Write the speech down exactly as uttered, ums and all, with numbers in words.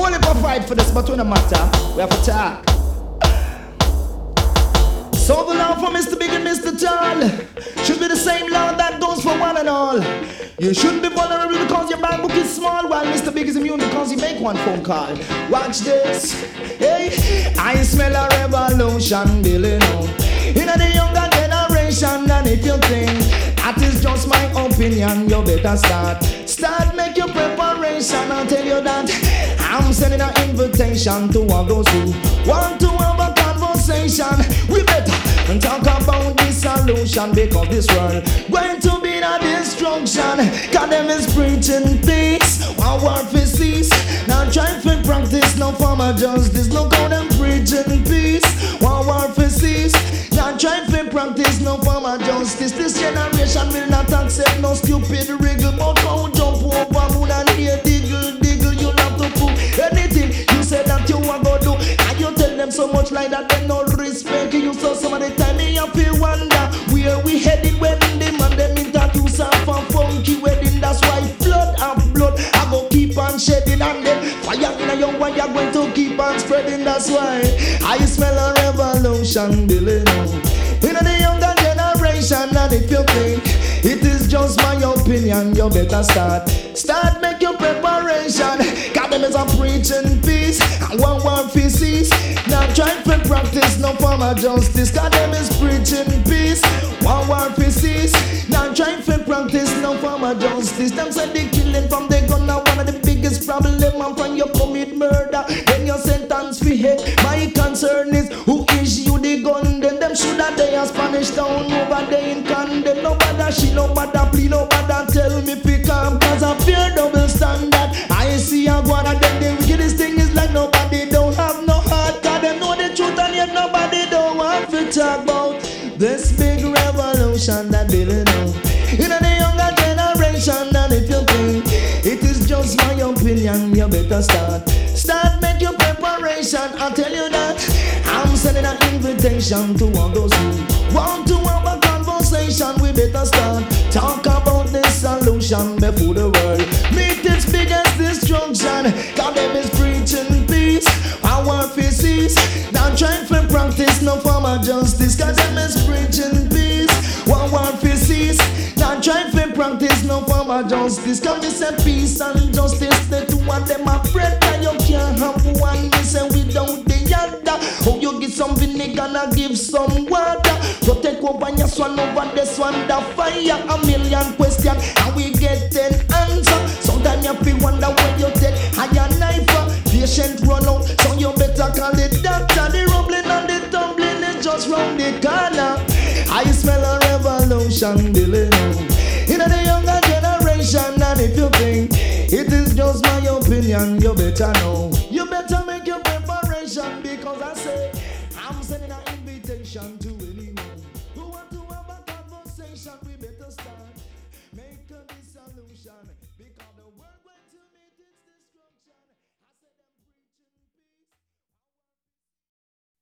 only go fight for this, but we no matter. We have to talk. So the law for Mister Big and Mister Tall should be the same law that goes for one and all. You shouldn't be vulnerable because your bank book is small, while Mister Big is immune because he make one phone call. Watch this. Hey, I smell a revolution building up in the younger generation, and if you think that is just my opinion, you better start. Start, make your preparation. I'll tell you that I'm sending an invitation to all those who want to have a conversation. We better talk about this solution, because this world going to be a destruction. God them is preaching peace, while war for cease. Now try to practice no form of justice. Look how them preaching peace, while war for cease. Now try to practice no form of justice. This generation will not accept no stupid wriggle, but how jump over moon and here diggle diggle. You have to prove anything you say that you are gonna do, and you tell them so much like that they no respect you. So some of the time me I feel wonder where we headed when the man them introduce us for funky wedding. That's why flood and blood I go keep on shedding, and then fire in your wire going to keep on spreading. That's why I smell a revolution building up in the younger generation. And if you think it is just my opinion, you better start. Start, make your preparation. God them is a preaching peace, and one one for cease. Now try to practice no form of justice. God them is preaching peace, one one for cease. Now try to practice no form of justice. Them say the killing from the gun now one of the biggest problem. And when you commit murder, then your sentence for hate. My concern is who issue the gun. Then them should have they a Spanish town over there in Camden. Nobody she nobody please nobody tell me fi come, cause I fear double standard. I see a one of them the wickedest thing is like nobody don't have no heart. Cause them know the truth and yet nobody don't want to talk about this big revolution that building up in the younger generation. And if you think it is just my opinion, you better start. Start, make your preparation. I'll tell you that I'm sending an invitation to all those who want to have a conversation. We better start. Talk about this solution before the world meet its biggest destruction. God them is preaching peace, our feces. Don't try to practice no form of justice. God them is preaching peace, our feces. Don't try to practice no form of justice. Cause we say peace and justice, the two of them are friends, and you can't have one. We say without the other. Oh, you give some vinegar and give some water. So take over your swan over this one, the fire. A million questions and we get an answer. Sometimes you feel wonder when you take higher knife. Patient run out, so you better call the doctor. The rumbling and the tumbling is just round the corner. I smell a revolution building up in the younger generation. And if you think it is just my opinion, you better know. You better make your preparation, because I say I'm sending an invitation to